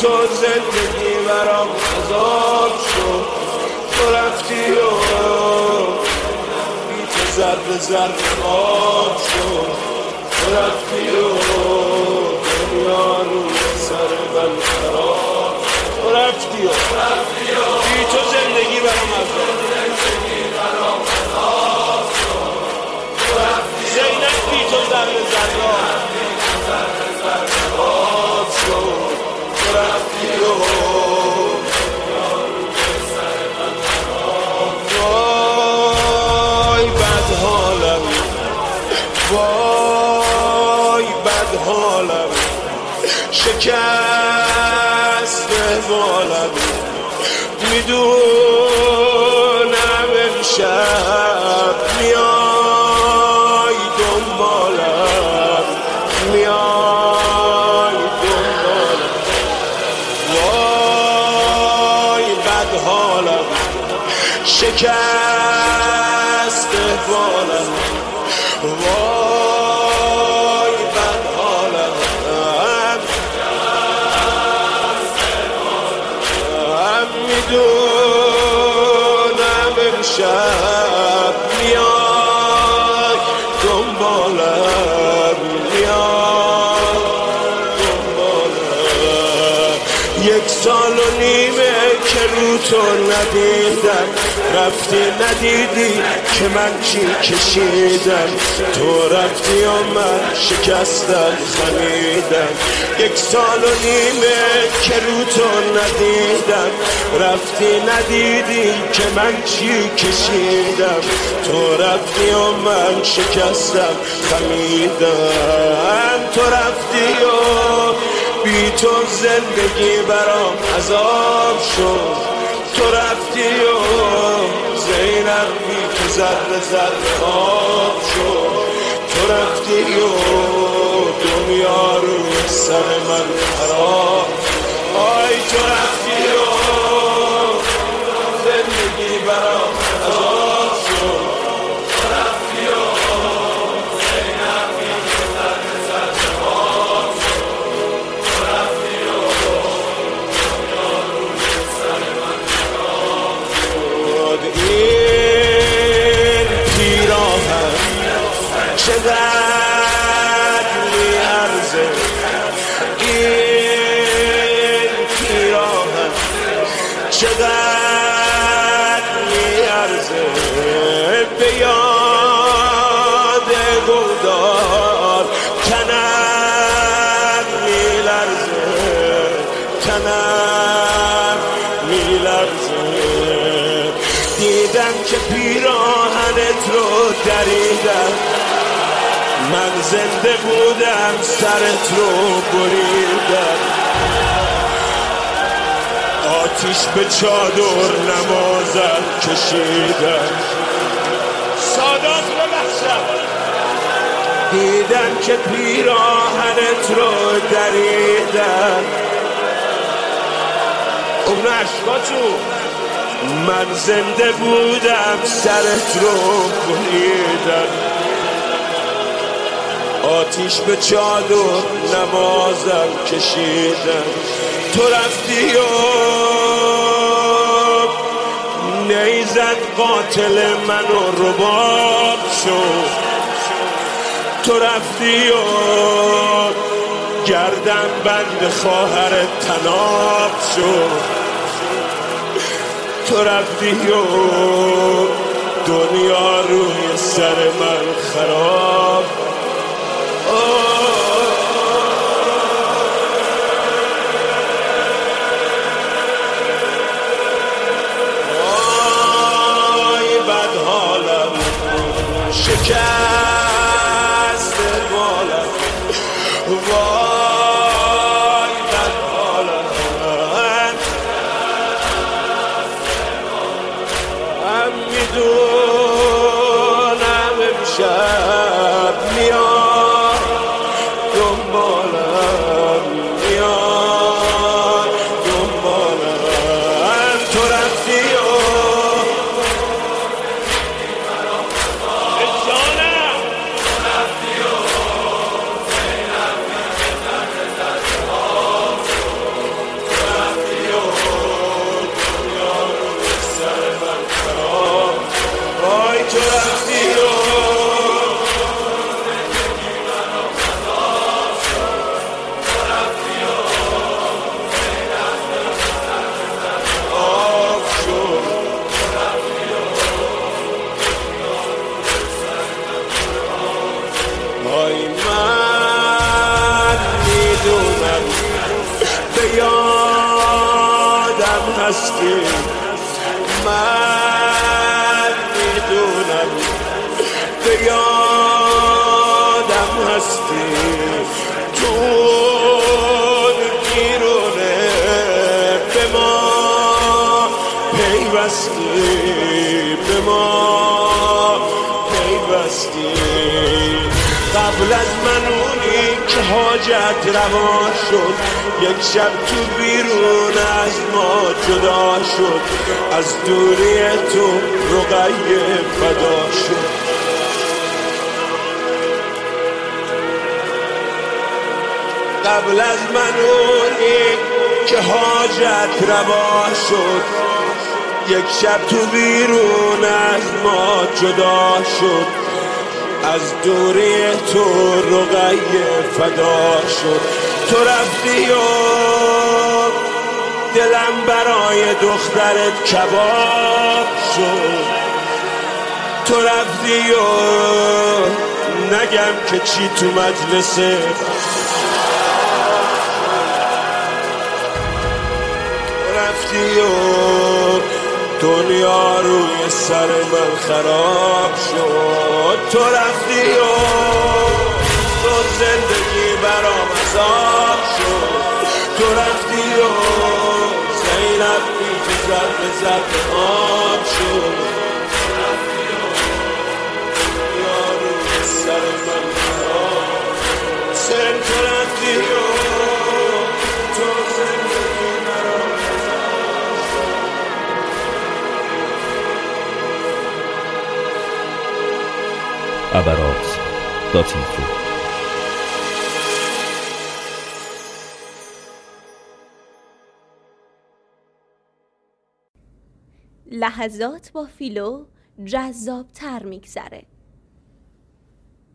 تو زندگی برام عذاب شد، تو رفتی و بی تو ذره ذره آب شد، تو رفتی و دنیا روی سر من خراب، تو رفتی و بی تو زندگی برام عذاب شد، زینب بی تو ذره ذره آب شد، تو رفتی و وای بد حالم، وای بد حالم، شکست احوالم، میدونم امشب میای دنبالم، میای دنبالم، وای بد حالم، شکست احوالم، وای بد حالم، میدونم امشب میای دنبالم، میای دنبالم. 1 سال و نیمه که رو تو ندیدم، رفتی ندیدی که من چی کشیدم، تو رفتی و من شکستم خمیدم. 1 سال و نیمه که رو تو ندیدم، رفتی ندیدی که من چی کشیدم، تو رفتی و من شکستم خمیدم، تو رفتی و بی تو زندگی برام عذاب شد، تو رفتی و زینب بی تو ذره ذره آب شد، تو رفتی و دنیا روی سر من خراب، آی تو رفتی و زندگی برام عذاب شد، تو رفتی و زینب بی تو ذره ذره آب شد، تو رفتی و دنیا روی سر من خراب شد. این پیراهن چقدر میارزه، این پیراهن چقدر میارزه، به یاد گلدار تنم میلرزه، تنم میلرزه. دیدم که پیراهنت رو دریدم، من زنده بودم سرت رو بریدم، آتیش به چادر نمازم کشیدم، سادات ببخشم. دیدم که پیراهنت رو دریدم، اون عشقاتو من زنده بودم سرت رو بریدم، آتیش به چادر نمازم کشیدم، تو رفتی و نیزد قاتل منو رباب شد، تو رفتی و گردن بند خواهر تناب شد، تو رفتی و دنیا روی سر من خراب. وای بد حالم، شکست بالم، وای بد حالم، میدونم امشب میاد دنبالم، میاد دنبالم، تو رفتی و تو رفتی و ای من میدونم به یادم هستی من میدونم به یادم هستی تو بیرونه به ما پیوستی به ما پیوستی قبل از من اونی که حاجت روا شد یک شب تو بیرون از ما جدا شد از دوری تو رقیه فدا شد قبل از من اونی که حاجت روا شد یک شب تو بیرون از ما جدا شد از دوری تو رقیه فدا شد تو رفتی و دلم برای دخترت کباب شد تو رفتی و نگم که چی تو مجلسه رفتی و دنیا روی سر من خراب شد تو رفتی و تو زندگی برام عذاب شد تو رفتی و زینب بی تو ضرب آب شد دنیا روی سر من خراب شد تو رفتی و تو زندگی برام abarat.info لحظات با فیلو جذاب‌تر میگذره.